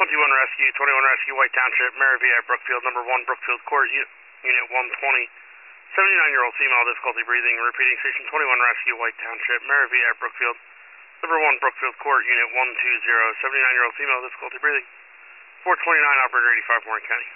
Rescue, 21 Rescue, White Township, Mary VI, Brookfield, number 1, Brookfield Court, Unit 120. 79-year-old female, difficulty breathing, repeating station 21 Rescue, White Township, Mary VI, Brookfield, number 1, Brookfield Court, Unit 120. 79-year-old female, difficulty breathing. 429, operator 85, Warren County.